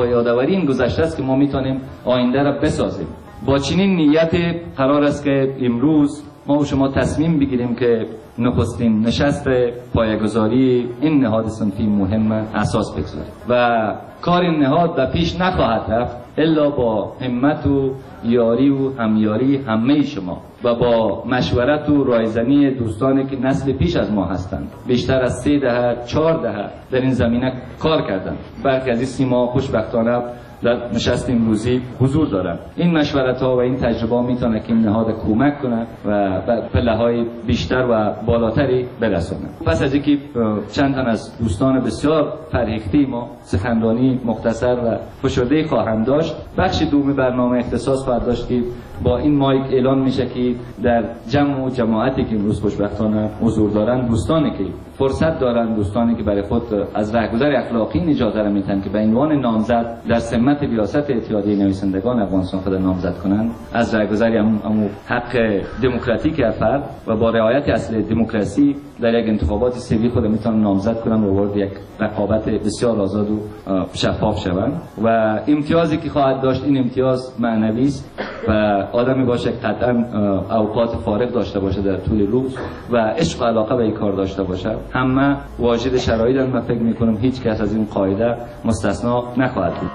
با یادآوری این گذشته است که ما میتونیم آینده را بسازیم. با چنین نیت قرار است که امروز ما و شما تصمیم بگیریم که نخستین نشست پایه‌گذاری این نهاد صنفی مهم اساس بگذاریم و کار این نهاد به پیش نخواهد رفت الا با همت و یاری و همیاری همه شما و با مشورت و رایزنی دوستانی که نسل پیش از ما هستند. بیشتر از 3 دهه 4 دهه در این زمینه کار کردند. برخی از این سیما خوشبختانه در نشست امروزی حضور دارند. این مشورت ها و این تجربه میتونه که این نهاد کمک کنه و به پله‌های بیشتر و بالاتری برسونه. پس از اینکه چند تن از دوستان بسیار فرهیخته ما سخنرانی مختصر و فشرده خواهند داشت، بخش دوم برنامه اختصاص خواهد داشت که با این مایک اعلان میشه که در جمع و جماعتی که امروز خوشبختانه حضور دارن، دوستانی که فرصت دارن، دوستانی که برای خود از رهگذر اخلاقی اجازه را میتن که به عنوان نامزد در سمت ریاست اتحادیه نویسندگان افغانستان خود نامزد کنند، از رهگذر امو حق دموکراتیک فرد و با رعایت اصل دموکراسی در یک انتخابات سری خود میتونن نامزد کنن و وارد یک رقابت بسیار آزاد و شفاف شوند و امتیازی که خواهد داشت این امتیاز معنوی است و آدمی باشه که قطعا اوقات فارغ داشته باشه در طول روز و عشق و علاقه به این کار داشته باشه. همه واجد شرایطن. من فکر میکنم هیچ کس از این قاعده مستثنا نخواهد بود.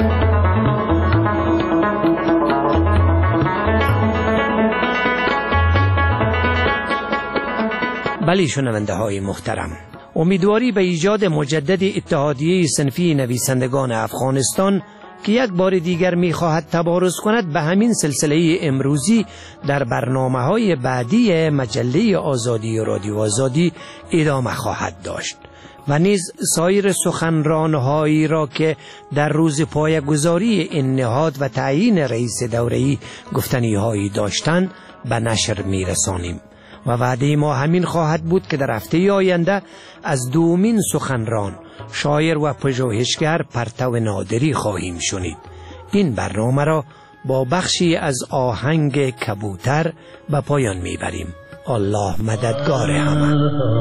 بله شنونده های محترم، امیدواری به ایجاد مجدد اتحادیه صنفی نویسندگان افغانستان که یک بار دیگر می‌خواهد تبارز کند به همین سلسله امروزی در برنامه‌های بعدی مجله آزادی و رادیو آزادی ادامه خواهد داشت و نیز سایر سخنران‌هایی را که در روز پایه‌گذاری این نهاد و تعیین رئیس دوره‌ای گفتنی‌هایی داشتند به نشر می‌رسانیم و وعده ما همین خواهد بود که در هفته آینده از دومین سخنران، شاعر و پژوهشگر پرتو نادری خواهیم شنید. این برنامه را با بخشی از آهنگ کبوتر به پایان میبریم. الله مددگار همه.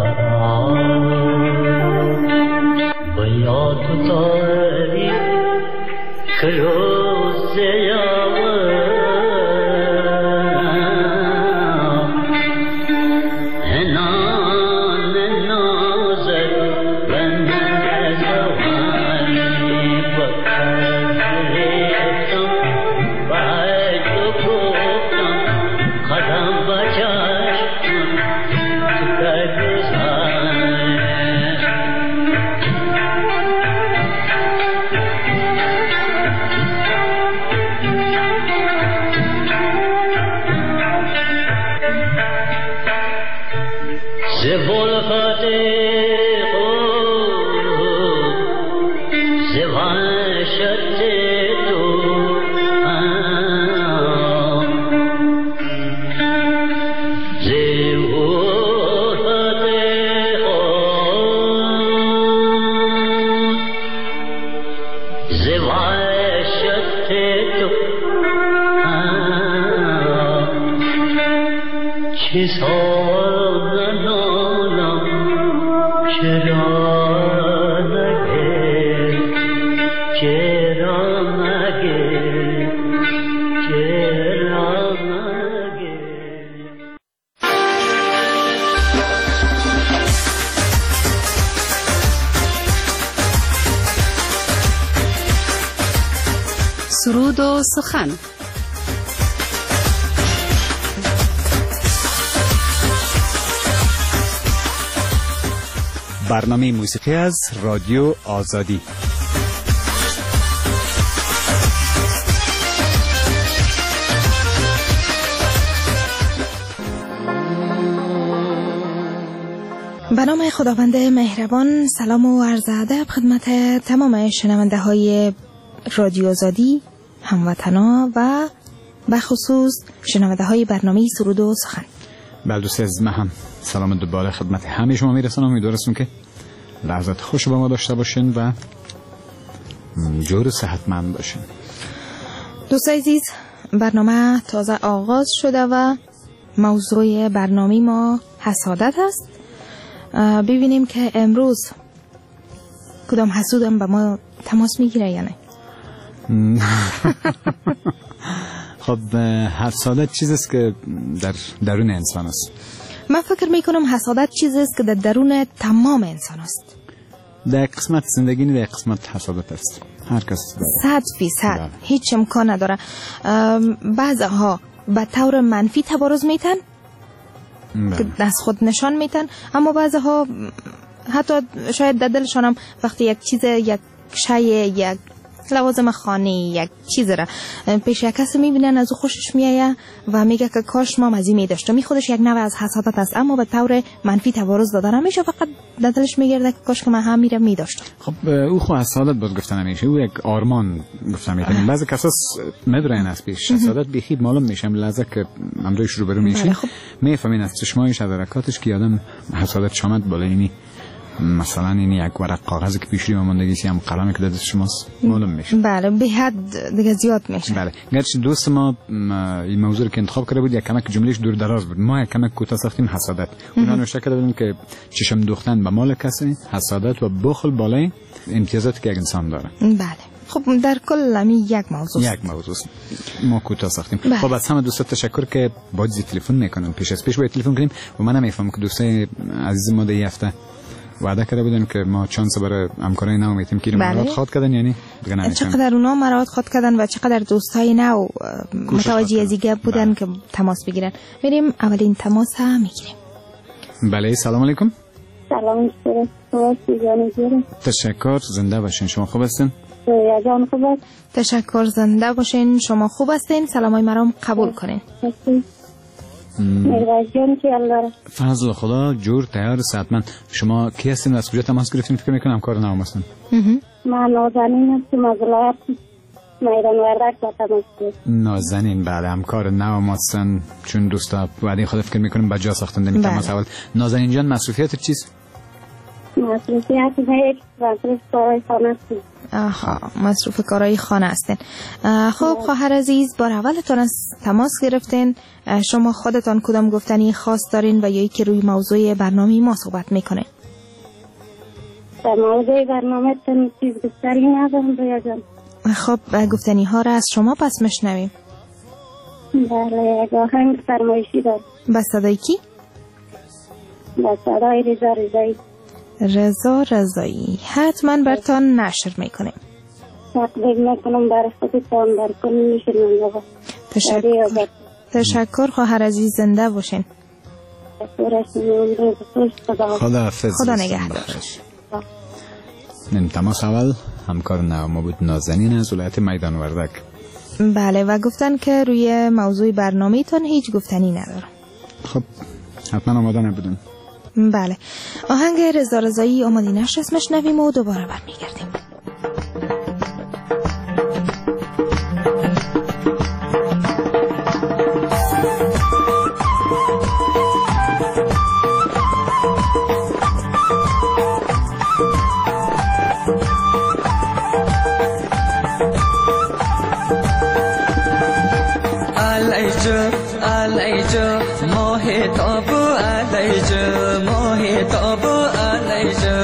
سرود و سخن. برنامه موسیقی از رادیو آزادی. به نام خداوند مهربان، سلام و عرض ادب خدمت تمام شنونده های رادیو آزادی، هموطنا و به خصوص شنونده های برنامه سرود و سخن. بله دوست از من هم سلام دوباره خدمت همه شما میرسونم. امیدوارم که لحظات خوش با ما داشته باشین و جور صحتمند باشین. دوست عزیز، برنامه تازه آغاز شده و موضوع برنامه ما حسادت است. ببینیم که امروز کدام حسودم به ما تماس میگیره یا نه. خب حسادت چیزی است که در درون انسان است. من فکر میکنم حسادت چیزی است که در درون تمام انسان است. در قسمت زندگی نه، در قسمت حسادت است. هر کس 100% هیچ امکان نداره. بعضها به طور منفی تبارز میتن که از خود نشان میتن، اما بعضها حتی شاید در دلشان هم وقتی یک چیز، یک شی، یک لوازم خانه، یک چیز را پیش یک کسی میبینن از او خوشش میایه و میگه که کاش ما مزی میداشتم. این خودش یک نوع از حسادت است، اما به طور منفی تبارز داده نمیشه، فقط در دلش میگرده که کاش که من هم میرم میداشتم. خب او خو حسادت باز گفتن نمیشه، او یک آرمان گفتن میتونیم. بعضی کسا میدونن از پیش حسادت بخید معلوم میشه لحظه که امروز رو برو میشه میفهمین از چشمایش از حرکاتش که آدم حسادت شامت بالا. اینی مثلا این یک ورق کاغذی که پیش روی ماندگیسی هم قلمی که دست شماست معلوم میشه. بله به حد دیگه زیاد میشه. بله گرچه دوست ما این موضوع که انتخاب کرده بود یک کمک جملهش دور دراز بود، ما یک کمک کوتاه ساختیم حسادت. اونا نوشته کرده بودن که چشم دوختن به مال کسی، حسادت و بخل بالای امتیازاتی که یک انسان داره. بله خب در کل همی یک موضوع ما کوتاه ساختیم. خب از همه دوستا تشکر که باید تلفن میکنن. پیش از پیش باید تلفن کنیم و من نمیفهمم که دوستای عزیز ما ده هفته وعده کرده بودن که ما چانس برای همکارای نو میتیم که مراد خواد کردن، یعنی دیگه نمی‌فهمم چقدر اونا مراد خواد کردن و چقدر دوستای نو متوجه از دیگه بودن که تماس بگیرن. میریم اولین تماس هم میگیریم. بله سلام علیکم. سلام علیکم. تشکر، زنده باشین. شما خوب هستین؟ جان خوب است. تشکر، زنده باشین. شما خوب هستین؟ سلامای مرام قبول کنین. فضل خدا جور تیار ساعتمند. شما کی هستین؟ از کجا تماس گرفتین؟ فکر میکنم همکار نام هستن. من نازنین هستم از ولایت میدان وردک با تماس گرفتم. نازنین بله همکار نام هستن، چون دوستا بعدی خود فکر میکنم بجا ساختن دمی تماس اول. نازنین جان مصروفیت چیست؟ مصروفیت هیچ، مصروف کارهای خانه هستیم. مصروف کارهای خانه هستین. خب خواهر عزیز، بار اولتون از تماس گرفتین، شما خودتان کدام گفتنی خاص دارین و یا ای که روی موضوع برنامه ما صحبت میکنه؟ در موضوع برنامه تن چیز گفتنی ندارم رویا جان. خب گفتنی ها را از شما پس مشنویم. بله یک آهنگ فرمایشی دارم. با صدای کی؟ با صدای رضا رضایی. رضا رضایی حتما برتان نشر میکنیم. تقدیم میکنم برای خودتان در کل شنونده. تشکر خواهر عزیز، زنده باشین. خدا حافظ. خدا نگهدار. این تماس اول همکار ما بود نازنین از ولایت میدان وردک. بله و گفتن که روی موضوع برنامه تان هیچ گفتنی ندارم. خب حتما آماده نبودن. بله آهنگ رضا رضایی آماده نشر اسمش نویم و دوباره برمیگردیم. علیجو ماه تابو علیجو ماه تابو علیجو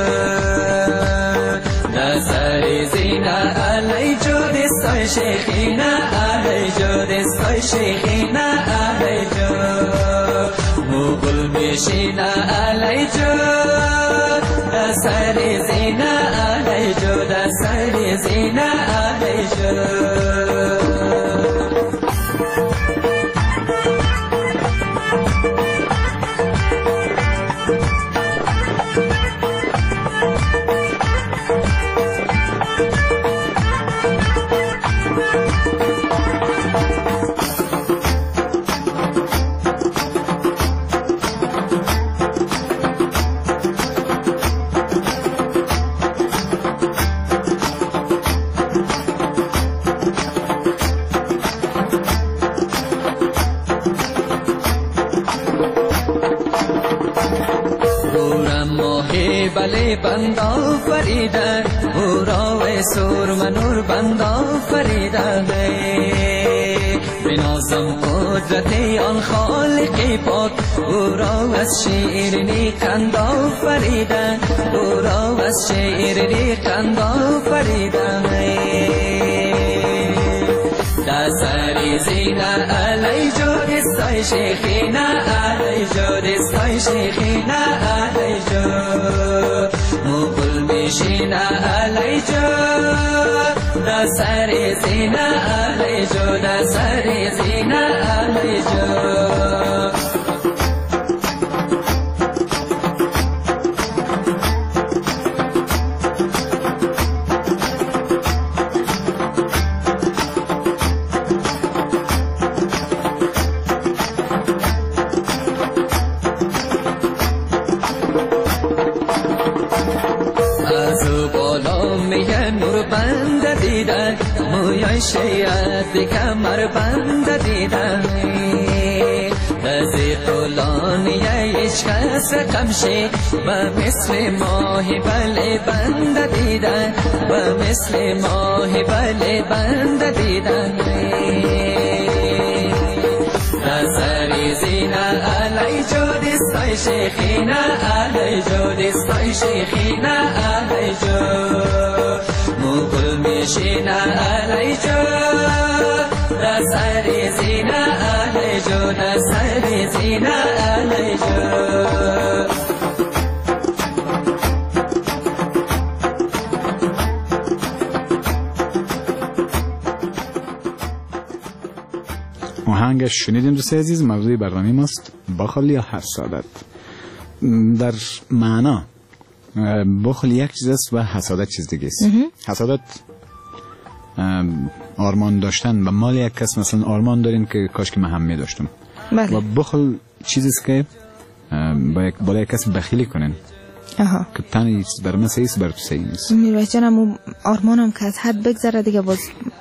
نظر زینا علیجو دستای شیخینا علیجو دستای شیخینا علیجو مغل میشینا علیجو نظر زینا علیجو نظر زینا علیجو بندا فریده او را و سور منور بندا فریده بنازم قدرت آن خالق پاک او را از شیرینی قندا فریده او را از شیرینی قندا فریده سری زینه علی جو دستای شیخینه علی جو دستای شیخینه علی جو مقل میشینه علی جو دا سری زینه علی جو دا سری زینه علی جو موی شیعت کمر بند دیدن نزی طولانی هیچ کس قمشی و مثل ماهی بله بند دیدن و مثل ماهی بله بند دیدن نظری زینه علی جو دستای شیخینه علی جو دستای شیخینه علی جو مقل میشینه علی جو دا سری زینه علی جو دا سری زینه علی جو آهنگش شنیدیم دوستای عزیز. موضوع برنامه ماست بخل یا حسادت. در معنا بخل یک چیز است و حسادت چیز دیگه است. حسادت آرمان داشتن و مال یک کس، مثلا آرمان دارین که کاش که من هم می داشتم. بله. و بخل چیزی است که بالا یک کس بخیلی کنین که تن یه چیز بر من سیست بر تو سی نیست. میرویس جانم آرمانم که از حد بگذره دیگه باز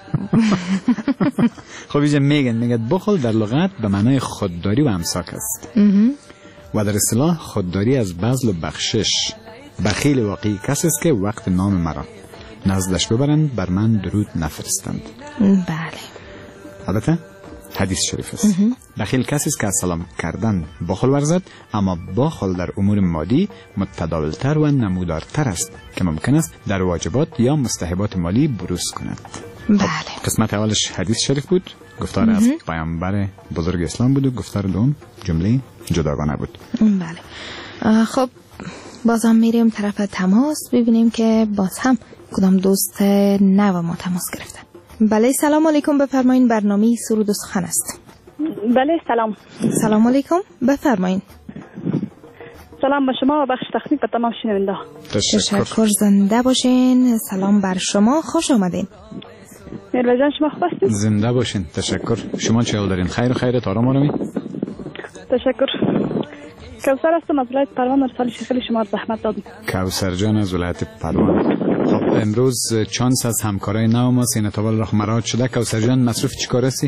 خب اینجا میگن بخل در لغت به معنای خودداری و امساک است و در اصطلاح خودداری از بذل و بخشش. بخیل واقعی کسی است که وقت نام مرا نزدش ببرند بر من درود نفرستند. بله. البته حدیث شریف است. بخیل کسی است که از سلام کردن بخل ورزد، اما بخل در امور مادی متداولتر و نمودارتر است که ممکن است در واجبات یا مستحبات مالی بروز کند. بله. قسمت اولش حدیث شریف بود، گفتار از پیامبر بزرگ اسلام بود، و گفتار دوم جمله جداگانه بود. بله. خب بازم میریم طرف تماس ببینیم که باز هم کدام دوست نو ما تماس گرفتن. بله سلام علیکم، بفرمایین. برنامه سرود و سخن است. بله سلام. سلام علیکم، بفرمایین. سلام به شما و بخش تخنیک به تمام شنونده. تشکر، زنده باشین. سلام بر شما، خوش آمدین. میرویس جان شما خوب هستید؟ زنده باشین. تشکر. شما چه حال دارین؟ خیر و خیرت، آرام آرامی؟ تشکر. کوثر هستم از ولایت پروان. ارسال شخیل شما زحمت دادم. کوثر جان از ولایت پروان. خب امروز چانس از همکارای نو ما سینتوال راه مراد شده. کوثر جان مصروف چی کار هستی؟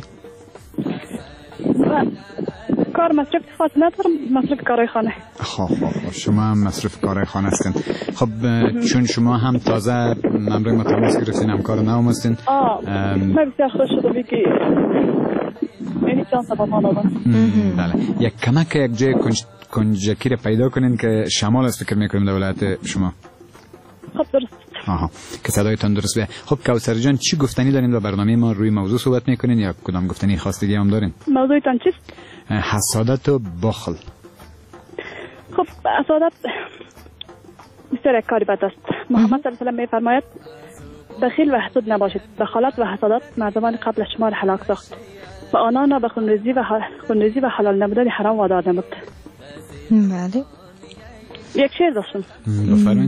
کار مصروف خاص ندارم، مصروف کارهای خانه. خب شما هم مصروف کارهای خانه هستین. خب چون شما هم تازه امروز ما تماس گرفتین، همکار نو هستین. من بسیار خوش شدم که یعنی چانس با ما دادن. بله. یک کمک یک جای کنجکی رو پیدا کنین که شمال است فکر میکنیم در ولایت شما. خب درست. که صدایتان درست بیه. خب کوثر جان چی گفتنی دارین و برنامه ما روی موضوع صحبت میکنین یا کدام گفتنی خاص دیگه هم دارین؟ موضوعتان چیست؟ حسادت و بخل. خب حسادت بسیار یک کاری بد است. محمد صلی الله علیه و آله میفرماید بخیل و حسود نباشید. بخالت و حسادت مردمان قبل شما را هلاک ساخت و آنان را به خونریزی و حلال نمودن حرام وادار نمود. بله. یک شعر داشتم. بفرمایید.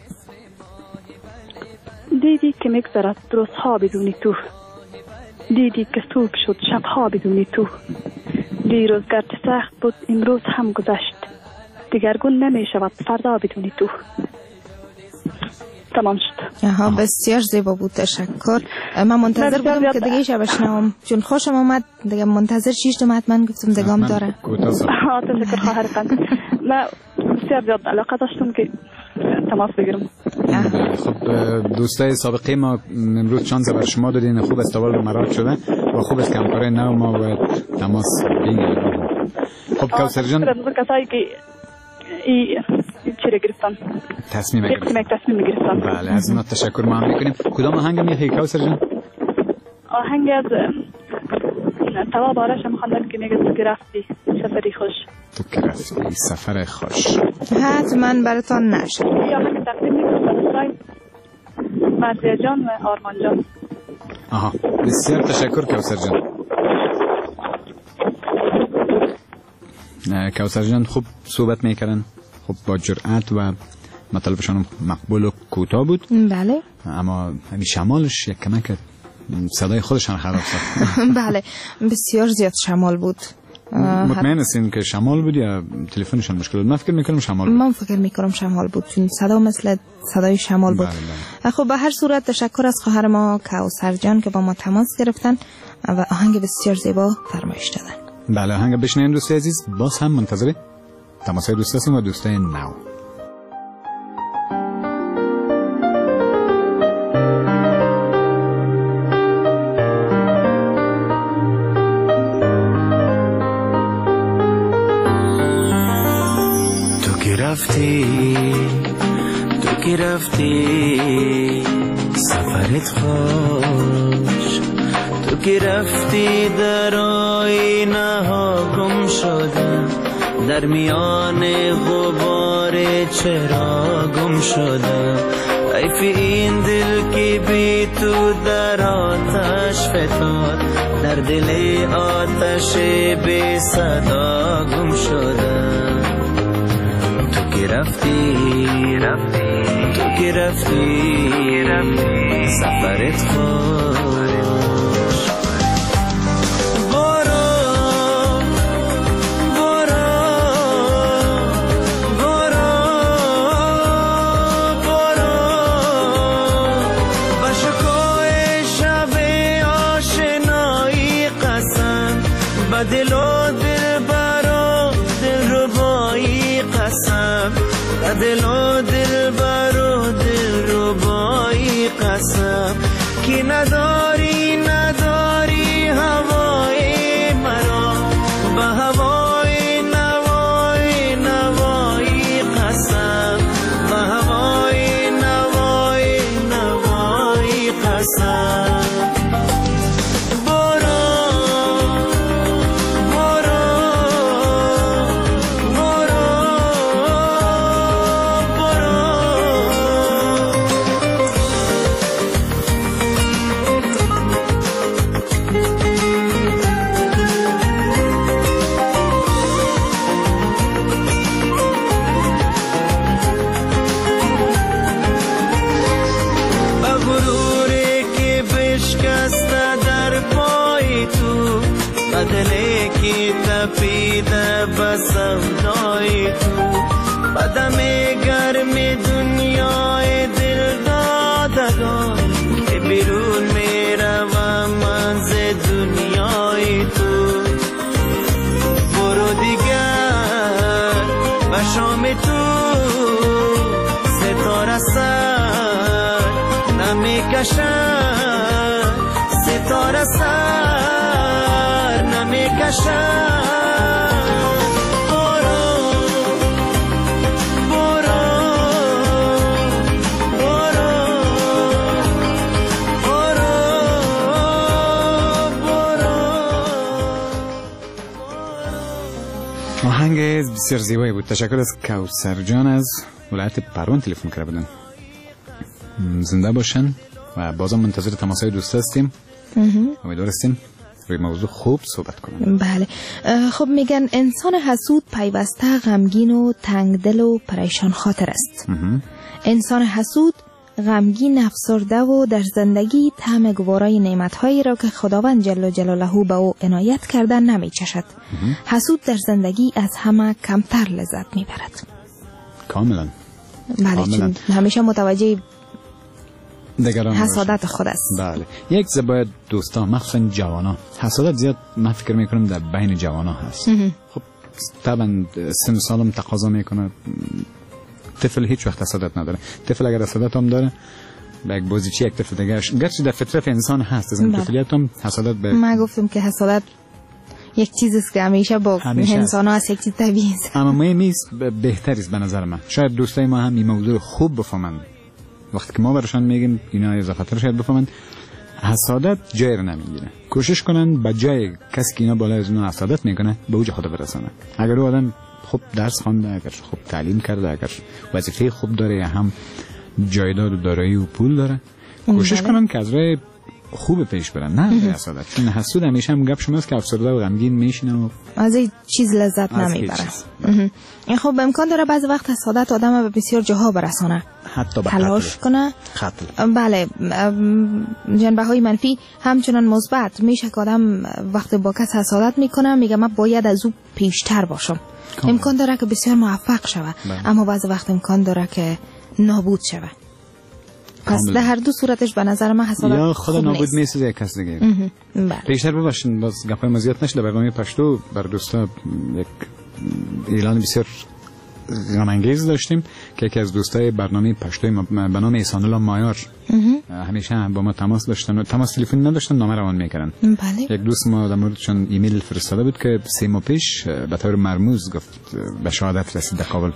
دیدی که میگذرد روزها بدونی تو، دیدی که صبح شد شبها بدونی تو، دیروز گرچه سخت بود امروز هم گذشت، دیگرگون نمی شود فردا بدونی تو. تمام شد. بسیار زیبا بود، تشکر. من منتظر بودم که دیگه شبش نام، چون خوشم آمد دیگه، منتظر 6 جمعت من گفتم دگام داره. تشکر خواهرتان. من بسیار زیاد علاقه داشتم که تماس بگیرم. خب دوستای سابقه ما امروز چانس بر شما دادین، خوب است اول مراد شده و خوب است که همکارای نو ما باید تماس بگیریم. خب کوثر جان کسایی که چی گرفتن تصمیم گرفتن. بله از اینا تشکر ما هم میکنیم. کدام آهنگ میخوایی کوثر جان؟ آهنگ از تواب آرش هم خواندم که میگه تو که رفتی سفری خوش. تو که رفتی سفر خوش. حتما براتان نشه. یا من تقدیم میکنم برای مرزیه جان و آرمان جان. آها بسیار تشکر کوثر جان. کوثر جان خوب صحبت میکردن، خب با جرأت و مطالبشان مقبول و کوتاه بود. بله. اما همین شمالش یک کمک صدای خودشان خراب ساخت. بله بسیار زیاد شمال بود. مطمئن هستین که شمال بود یا تلفنشان مشکل بود؟ من فکر میکنم شمال بود. من فکر میکنم شمال بود چون صدا مثل صدای شمال بود. بله. خب به هر صورت تشکر از خواهر ما کوثر جان که با ما تماس گرفتن و آهنگ بسیار زیبا فرمایش دادن. بله آهنگ بشنویم دوستای عزیز. باز هم منتظر تماسهای دوست هستیم و دوستای نو. تو که رفتی سفرت خوش، تو که رفتی در آینه ها گم شدم، در میان غبار چرا گم شدم، حیف این دل که بی تو در آتش فتاد، در دل آتش بی صدا گم شدم. تو که رفتی سفرت خوش. برو با شکوه شب آشنایی قسم، با دل و دلبر و دلربایی قسم، با دل و دلبر و دلربایی قسم، که نداری هوای مرا، با هوای نوای قسم، با هوای نوای قسم. بدلی کی تپیده بسم دای تو، بدم گرم دنیای دل دادگان، که بیرون میروم من ز دنیای تو. برو دیگر و شام تو ستاره سر نمیکشد، ستاره سر نمیکشد. آهنگ بسیار زیبایی بود. تشکر از کوثر جان از ولایت پروان تلفن کرده بودن. زنده باشن و بازم منتظر تماسهای دوست هستیم. امیدوار هستیم روی موضوع خوب صحبت کنیم. بله. خب میگن انسان حسود پیوسته غمگین و تنگدل و پریشان خاطر است. انسان حسود غمگین افسرده و در زندگی طعم گوارای نعمت‌هایی را که خداوند جل جلاله به او عنایت کرده نمی‌چشد. حسود در زندگی از همه کمتر لذت می‌برد. کاملا. بله، چون همیشه متوجه دیگران حسادت خود است. بله. یک زباید دوستان مخصوصا جوانا، حسادت زیاد من فکر میکنم در بین جوانا هست. خب طبعا سن سالم تقاضا میکنه. طفل هیچ وقت حسادت نداره. طفل اگر حسادت هم داره به یک بازیچی یک طفل دیگه گرچه در فطرت انسان هست، از این طفلیت هم حسادت به ما گفتم که حسادت یک چیزی است که همیشه با انسان ها هست، یک چیز طبیعی است. اما مهم است، بهتری است به نظر من. شاید دوستای ما هم این موضوع خوب بفهمن. وقتی که ما براشون میگیم اینا اضافه‌تر شاید بفهمن. حسادت جای رو نمیگیره. کوشش کنن به جای کسی که اینا بالا از اون حسادت میکنه به اوج خود برسانه. اگر او آدم خوب درس خوانده، اگر خوب تعلیم کرده، اگر وظیفه خوب داره یا هم جایداد و دارایی و پول داره، کوشش کنن که از راه خوب پیش برن، نه حسادت. چون حسود همیشه هم گپ شماست که افسرده و غمگین میشینه و از این چیز لذت نمیبره. این خب امکان داره بعضی وقت حسادت آدم به بسیار جاها برسانه، حتی به تلاش کنه. بله، جنبه های منفی همچنان مثبت میشه که آدم وقت با کس حسادت میکنه میگه من باید از او پیشتر باشم. امکان داره که بسیار موفق شوه، اما بعضی وقت امکان داره که نابود شوه. پس در هر دو صورتش به نظر من حسادت یا خود نابود میسازه یا کس دیگه. پیشتر بباشین باز گپای مزیت نشه. برنامه پشتو بر دوستا یک اعلان بسیار غم انگیز داشتیم که یکی از دوستای برنامه پشتوی به نام احسان الله مایار همیشه با ما تماس داشتن و تماس تلفنی نداشتن، نامه روان میکردن. بله. یک دوست ما در موردشون ایمیل فرستاده بود که 3 ماه پیش به طور مرموز گفت به شهادت رسید در کابل.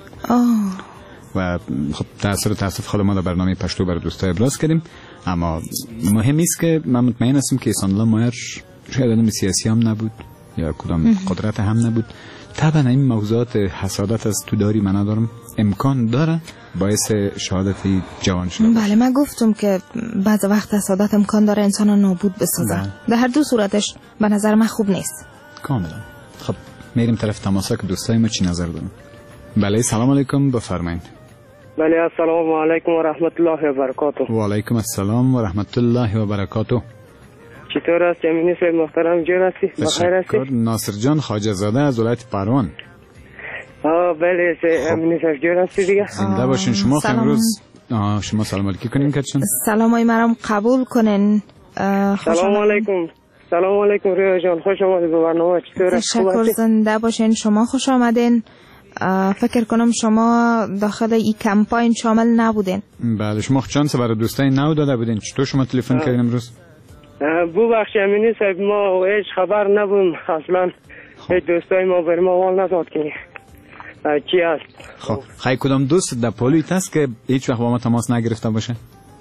و خب تأسف خود ما در برنامه پشتو برای دوستای ابراز کردیم. اما مهم است که من مطمئن هستم که احسان الله مایار شاید آدم سیاسی هم نبود یا کدام قدرت هم نبود. طبعا این موضوعات حسادت از تو داری من ندارم، امکان داره باعث شهادت جوان شده. بله، من گفتم که بعض وقت حسادت امکان داره انسان رو نابود بسازه. در هر دو صورتش به نظر من خوب نیست. کاملا. خب میریم طرف تماسا که دوستای ما چی نظر دارن. بله، سلام علیکم، بفرمایید. بله، السلام علیکم و رحمت الله و برکاته. و علیکم السلام و رحمت الله و برکاته. چطور است امینی صاحب محترم؟ جان هستی؟ بخیر هستی؟ ناصر جان خواجه زاده از ولایت پروان. بله امینی صاحب جان هستی دیگه. زنده باشین. شما امروز شما سلام علیکی کنین کچن. سلامای مرام قبول کنین. سلام علیکم. سلام علیکم رویا جان، خوش آمدید به برنامه. چطور است؟ تشکر، زنده باشین. شما خوش آمدین. فکر کنم شما داخل این کمپاین شامل نبودین. بله، شما چانس برای دوستای نو داده بودین. چطور شما تلفن کردین امروز؟ ببخشید امینی صاحب، ما هیچ خبر نبودیم اصلا. هیچ دوستای ما بر ما وال نداد که چی است. خب خیلی کدام دوست در پولیت هست که هیچ وقت با ما تماس نگرفته باشه؟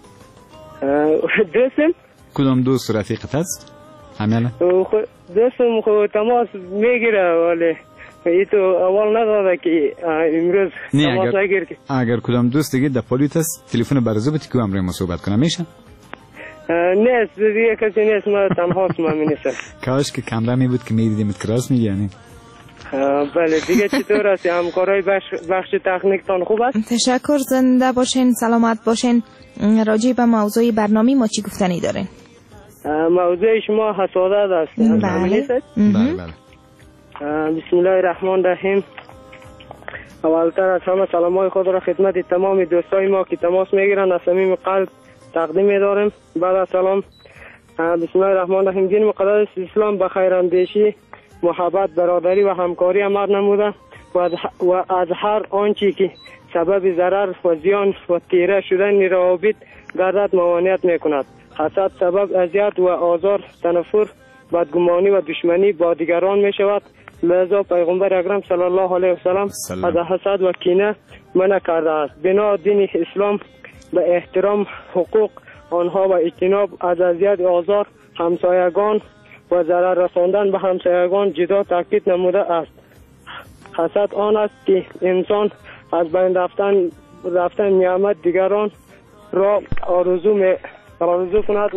دوستم؟ کدام دوست رفیقت هست؟ همیاله؟ دوستم خود تماس میگیره ولی ای تو اول نداده که امروز تماس نگیر. اگر کدام دوست دیگه در پولیت هست تلفن برزو بتی که امروز ما صحبت کنم میشه؟ نیست دیگه کسی نیست، ما تنها هستم امینی صاحب. کاش که کمره می بود که میدیدیم کراس میگی یعنی. بله دیگه چطور است؟ همکارای بخش تکنیکتان خوب است؟ تشکر، زنده باشین، سلامت باشین. راجع به موضوع برنامه ما چی گفتنی دارین؟ موضوع شما حسادت است. بله. بله. بسم الله الرحمن الرحیم. اولتر از همه سلامای خود را خدمت تمام دوستای ما که تماس میگیرن از صمیم قلب تقدیم می‌دارم. بعد از سلام، بسم الله الرحمن الرحیم. دین مقدس اسلام به خیراندیشی، محبت، برادری و همکاری امر نموده و از هر آنچه که سبب ضرر و زیان و تیره شدن روابط گردد ممانعت میکند. حسد سبب اذیت و آزار، تنفر، بدگمانی و دشمنی با دیگران می شود. لذا پیغمبر اکرم صلی الله علیه و سلم از حسد و کینه منع کرده است. بنا دین اسلام به احترام حقوق آنها و اجتناب از اذیت، آزار همسایگان و ضرر رساندن به همسایگان جدا تاکید نموده است. حسد آن است که انسان از بین رفتن نعمت دیگران را آرزو کند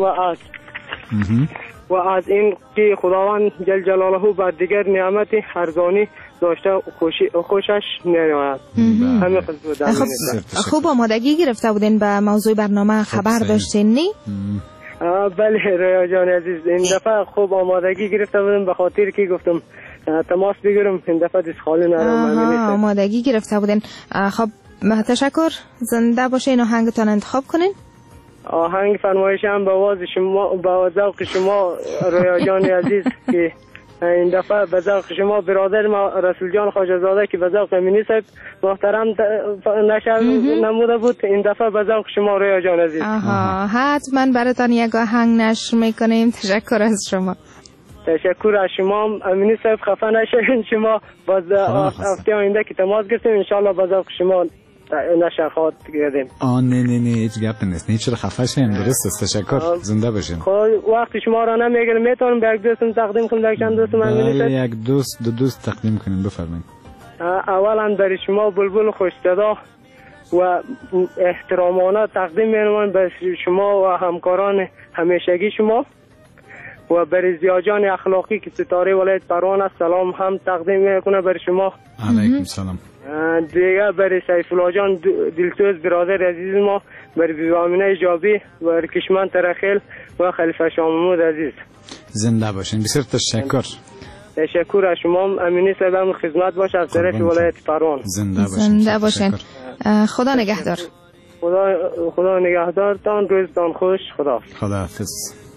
و از این که خداوند جل جلاله بر دیگر نعمت ارزانی داشته خوشش نیاید. همین خوب آمادگی گرفته بودین به موضوع برنامه، خبر داشتین نی؟ بله رویا جان عزیز، این دفعه خوب آمادگی گرفته بودم به خاطر که گفتم تماس بگیرم این دفعه دست خالی ندارم. آمادگی گرفته بودین. خب تشکر، زنده باشین. آهنگتان انتخاب کنین. آهنگ فرمایشم با ذوق شما رویا جان عزیز که این دفعه به ذوق شما برادر ما رسول جان خواجه زاده که به ذوق امینی صاحب محترم نشر نموده بود، این دفعه به ذوق شما رویا جان عزیز. حتما براتون یک آهنگ نشر میکنیم. تشکر از شما. تشکر از شما امینی صاحب، خفه نشین. شما باز هفته آینده که تماس گرفتیم ان شاء الله به ذوق شما نشرخات کردیم. نه هیچ گپ نیست. نه چرا خفه شیم؟ درست است. تشکر. زنده باشین. خب وقتی شما را نمیگیرم میتونم به یک دوستم تقدیم کنم. یک چند دوست من بله یک دوست دو دوست تقدیم کنیم. بفرمایید. اولا برای شما بلبل خوش صدا و احترامانه تقدیم می‌کنم به شما و همکاران همیشگی شما و برای زیاجان اخلاقی که ستاره ولایت پروان است سلام هم تقدیم می‌کنم برای شما. علیکم سلام. دیگه برای سیف الله جان دلسوز برادر عزیز ما، برای بیبی آمینه ایجابی، برای کشمن ترخیل و خلیفه شاه محمود عزیز. زنده باشین. بسیار تشکر. تشکر از شما. امینی صاحب خدمت باشه از طرف ولایت پروان. زنده باشین. خدا نگهدار. خدا نگهدارتان. روزتان خوش. خداحافظ.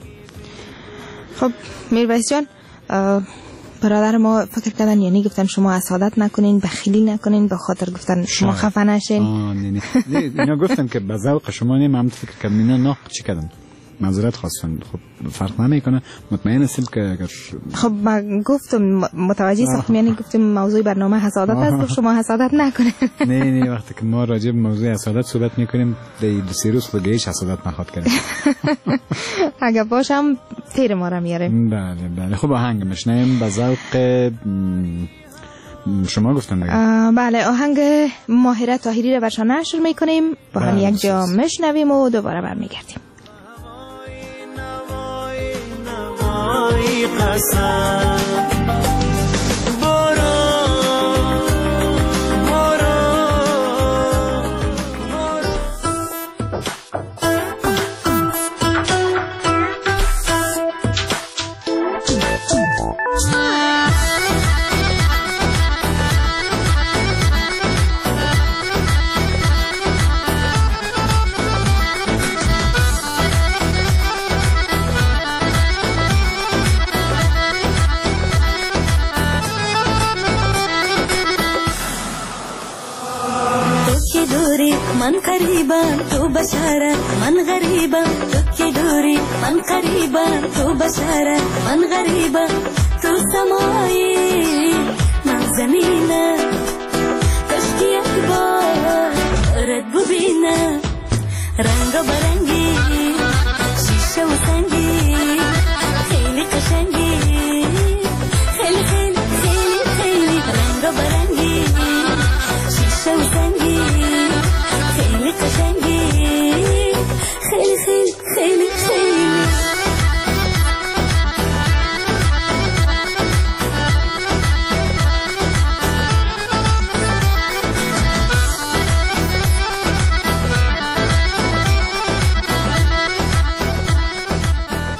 خب میربایس جان، برادر ما فکر کردن یعنی گفتن شما حسادت نکنین، بخیلی نکنین، به خاطر گفتن شما خفه نشین. نه اینا گفتن که به ذوق شما نیم. هم فکر کردن اینا ناق چی کردن، معذرت خواستن. خب فرق نمیکنه. مطمئن هستم که اگر خب من گفتم متوجه هستم یعنی گفتم موضوع برنامه حسادت است و شما حسادت نکنین. نه وقتی که ما راجع به موضوع حسادت صحبت میکنیم دو سه روز خود هیچ حسادت نخواد کنیم. اگه باشم تیر ما را میاریم. بله خب آهنگ میشنیم به ذوق شما گفتن دیگه. بله آهنگ ماهره طاهری رو برشان نشر میکنیم. با هم یک جا میشنویم و دوباره برمیگردیم. من قریبم تو بشارت من غریبم تو که دوری من قریبم تو بشارت من غریبم تو سمایی من زمینم کشکی یک بارت ببینم رنگ و برنگی شیشه و سنگی